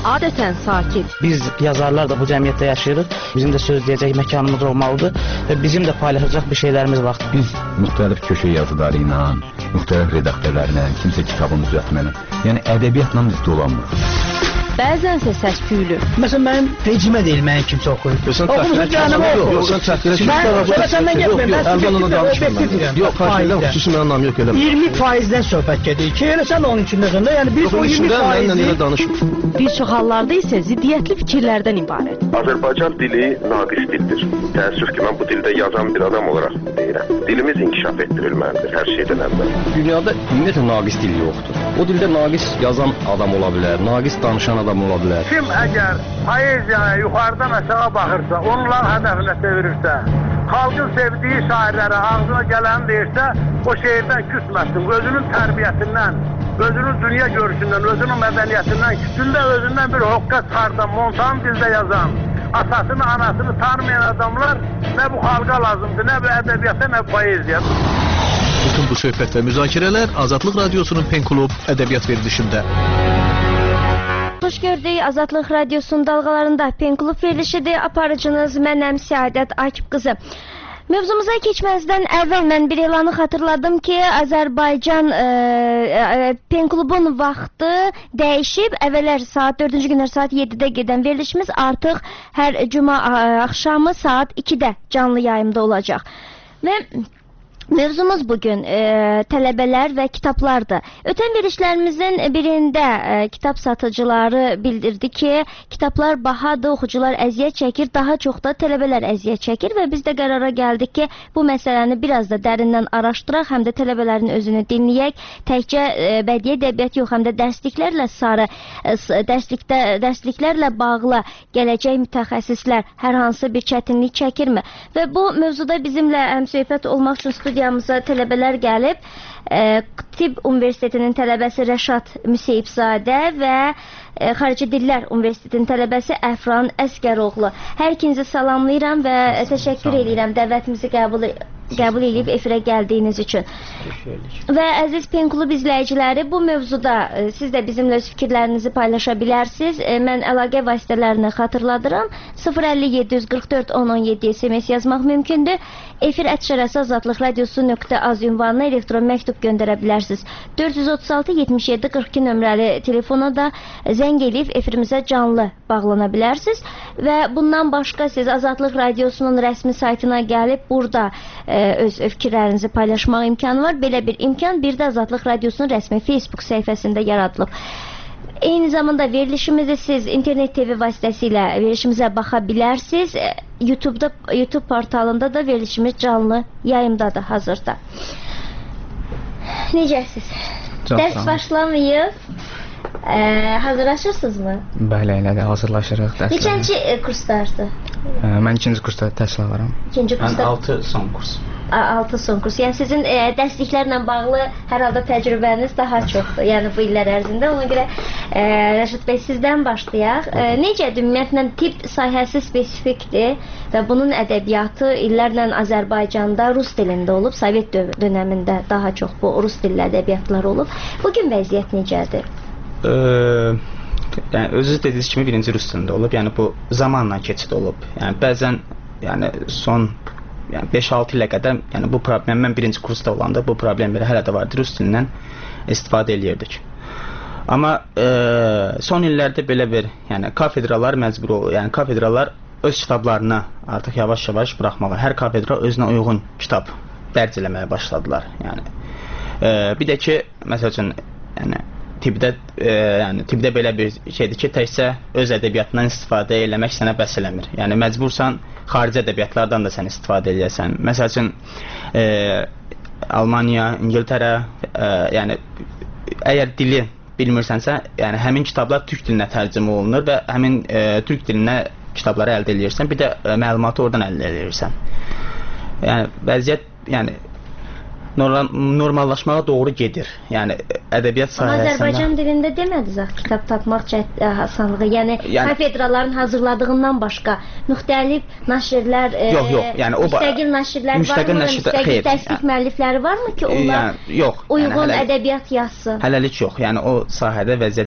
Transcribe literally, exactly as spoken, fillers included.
adətən sakit. Biz yazarlar da bu cəmiyyətdə yaşayırıq. Bizim də söz deyəcək məkanımız olmalıdır və bizim də paylaşacaq bir şeylərimiz var. Biz müxtəlif köşə yazıları ilə, müxtəlif redaktörlərlə, kimsə kitabını düzəltməklə, yəni ədəbiyyatla biz dolanmırıq. Bəzənsə səs-küylü. Məsələn, mənim rejimə deyil, mənim kimsə oxuyur. Oxumusun canımı oxuyur. Yox, sən çəkdirə çıxır. Mən səndən getməyim, mən Əlqanına danışmıram. Yox, xarşıyla xüsusi mənim namı yox, eləmə. iyirmi faizdən söhbət gedir ki, elə sən də onun içindəsən də, yəni biz o iyirmi faizi... Bir çox hallarda isə ziddiyyətli fikirlərdən ibarət. Azərbaycan dili naqis dildir. Təəssüf ki, mən bu dildə yazan bir adam olaraq deyirəm. Dilimiz inkişaf etdirilməlidir hər şeydən əvvəl. Dünyada ümumiyyətlə naqis dil yoxdur. O dildə naqis yazan adam ola bilər, naqis danışan adam ola bilər. Kim əgər poeziyaya yuxarıdan aşağı baxırsa, onlar hədəfinə çevirirsə, xalqın sevdiyi şairlərə ağzına gələni deyirsə, o şeirdən küsməsin, özünün tərbiyəsindən, özünün dünya görüşündən, özünün mədəniyyətindən, gündə özündən bir hoqqa çıxardan, montan dildə yazan, atasını, anasını tanımayan adamlar nə bu xalqa lazımdır, nə bu ədəbiyyata, nə bu poeziya. Bütün bu söhbət və müzakirələr Azadlıq Radiosunun Pen Klub ədəbiyyat verilişində. Xoş gördük, Azadlıq Radiosunun dalğalarında Pen Klub verilişidir. Aparıcınız mənəm Səadət Akif qızı. Mövzumuza keçməzdən əvvəl mən bir elanı xatırladım ki, Azərbaycan e, e, Pen Klubun vaxtı dəyişib. Əvvəllər saat dördüncü günlər saat yeddidə gedən verilişimiz artıq hər cuma axşamı saat ikidə canlı yayımda olacaq. Və mövzumuz bugün e, tələbələr və kitablardır. Ötən verilişlərimizin birində e, kitab satıcıları bildirdi ki, kitablar bahadır, oxucular əziyyət çəkir, daha çox da tələbələr əziyyət çəkir və biz də qərara gəldik ki, bu məsələni biraz da dərindən araşdıraq, həm də tələbələrin özünü dinləyək, təkcə e, bədii ədəbiyyat yox, həm də dərsliklərlə sarı, e, dərslikdə, dərsliklərlə bağlı gələcək mütəxəssislər hər hansı bir çətinlik çəkirmi? Və bu mövzuda bizimlə həmsöhbət olmaq üçün studiyamıza tələbələr gəlib. E, Tibb Universitetinin tələbəsi Rəşad Müseyibzadə və e, Xarici Dillər Universitetinin tələbəsi Əfran Əsgəroğlu. Hər ikinizi salamlayıram və təşəkkür edirəm dəvətimizi qəbul qəbul edib efirə gəldiyiniz üçün. Və əziz Pen Klub izləyiciləri, bu mövzuda e, siz də bizimlə öz fikirlərinizi paylaşa bilərsiniz. E, mən əlaqə vasitələrini xatırladıram. sıfır əlli yeddi yüz qırx dörd on on yeddi S M S yazmaq mümkündür. Efir ətşərəsi azadlıq radiosu nöqtə az ünvanına elektron məktub göndərə bilərsiniz. dörd yüz otuz altı yetmiş yeddi qırx iki nömrəli telefona da zəng edib efirimizə canlı bağlana bilərsiniz. Və bundan başqa siz Azadlıq Radiosunun rəsmi saytına gəlib burada e, öz fikirlərinizi paylaşmaq imkanı var. Belə bir imkan bir də Azadlıq Radiosunun rəsmi Facebook səhifəsində yaradılıb. Eyni zamanda verilişimizi siz internet T V vasitəsilə verilişimizə baxa bilərsiniz. YouTube'da, YouTube portalında da verilişimiz canlı yayımdadır hazırda. Necəsiz? Dərs başlamayıb. Ee, hazırlaşırsınız mı? Bəli, elədir, hazırlaşırıq dərslərə. Neçənci e, kursdarsınız? Ee, mən ikinci kursda təhsil alıram. İkinci kursda? Mən altı son kurs. altı son kurs. Yəni sizin e, dərsliklərlə bağlı hər halda təcrübəniz daha çoxdur. Yəni bu illər ərzində. Ona görə e, Rəşad bəy sizdən başlayaq. E, necədir? Ümumiyyətlə tibb sahəsi spesifikdir və bunun ədəbiyyatı illərlə Azərbaycanda rus dilində olub. Sovet dönəmində daha çox bu rus dilli ədəbiyyatlar olub. Bugün vəziyyət necədir? Ee, yəni özünüz dediyiniz kimi birinci rus dilində olub. Yəni bu zamanla keçid olub. Yəni bəzən yəni son yəni beş altı ilə qədər yəni bu problem mən birinci kursda olanda bu problem belə hələ də vardı. Rus dilindən istifadə eləyirdik. Amma e, son illərdə belə bir yəni kafedralar məcbur olur. Yəni kafedralar öz kitablarını artıq yavaş-yavaş buraxmağa, hər kafedra özünə uyğun kitab dərc eləməyə başladılar. Yəni e, bir də ki, məsəl üçün yəni tibbdə e, yəni tibbdə belə bir şeydir ki, təkcə öz ədəbiyyatından istifadə eləmək sənə bəs eləmir. Yəni məcbursan xarici ədəbiyyatlardan da sən istifadə edəsən. Məsəl üçün e, Almaniya, İngiltərə, e, yəni əgər dili bilmirsənsə, yəni həmin kitablar türk dilinə tərcümə olunur və həmin e, türk dilinə kitabları əldə edirsən, bir də e, məlumatı oradan əldə edirsən. Yəni vəziyyət yəni normallaşmağa doğru gedir. Yəni ədəbiyyat sahəsində. Azərbaycan dilində demədiniz axı kitab tapmaq asanlığı. Yəni, yəni kafedraların hazırladığından başqa müxtəlif nəşrlər, yox, yox, yəni o müstəqil nəşrlər müstəqil varmı? Nəşrdə, müstəqil təsdiq yəni, müəllifləri varmı ki, onlar yəni, yox, uyğun yəni, hələ, ədəbiyyat yazsın? Hələlik yox. Yəni o sahədə vəziyyət